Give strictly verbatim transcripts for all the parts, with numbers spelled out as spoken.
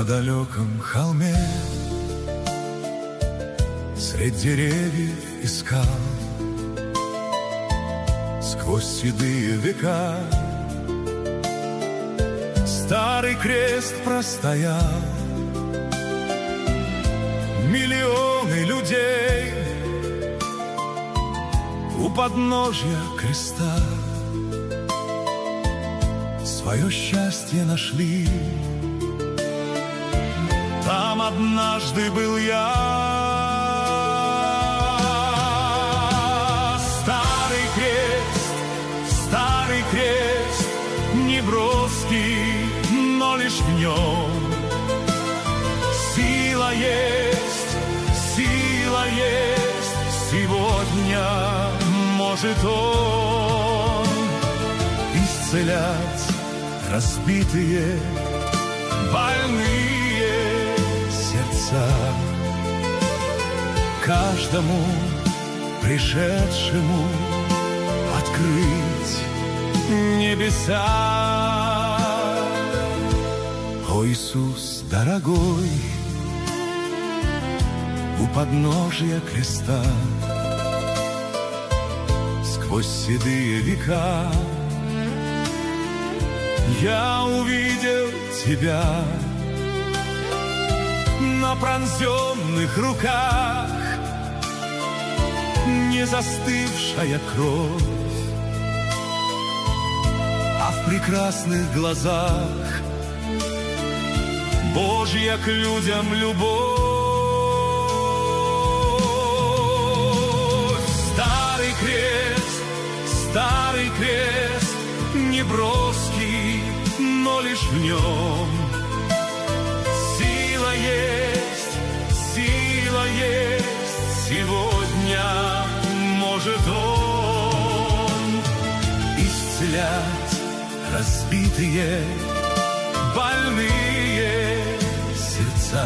далеком холме, средь деревьев и скал, сквозь седые века старый крест простоял. Миллионы людей у подножья креста свое счастье нашли. Там однажды был я. Старый крест, старый крест, неброский, но лишь в нем сила есть, сила есть. Сегодня может он исцелять разбитые, больные сердца. Каждому пришедшему открыть небеса. О, Иисус дорогой, у подножия креста сквозь седые века я увидел тебя. На пронзенных руках не застывшая кровь, а в прекрасных глазах Божья к людям любовь. Старый крест, старый крест, неброский, но лишь в нем сила есть, сила есть. Сегодня может он исцелять разбитые, больные сердца.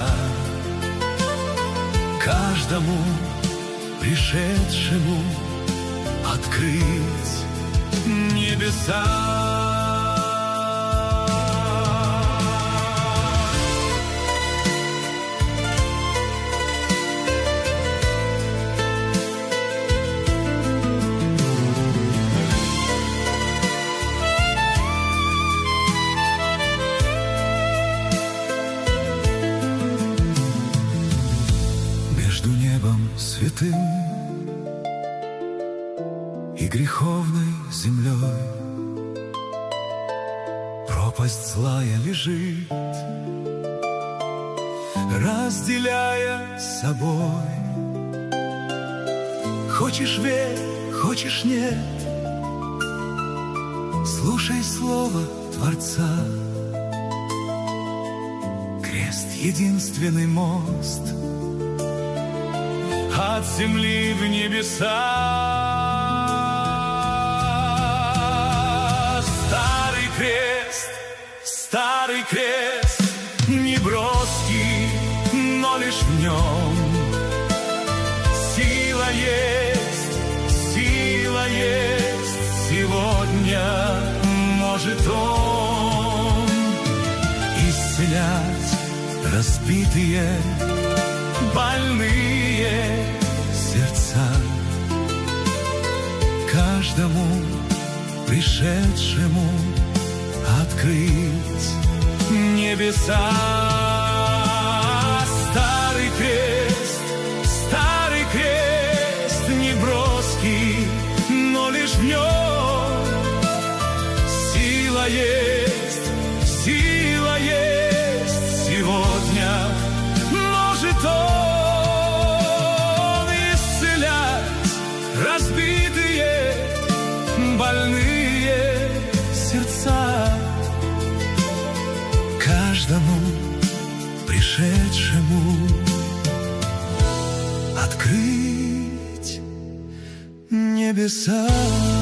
Каждому пришедшему открыть небеса. Между небом святым и греховной землей пропасть злая лежит, разделяя с собой. Хочешь верь, хочешь нет, слушай слово Творца. Крест — единственный мост от земли в небеса. Старый крест, старый крест, неброский, но лишь в нем сила есть, сила есть. Сегодня может он исцелять разбитые, больные сердца. Каждому пришедшему открыть небеса. Старый крест, старый крест, неброский, но лишь в нем сила есть, сила есть. Сегодня может он исцелять разбитые, больные сердца. Каждому пришедшему открыть небеса.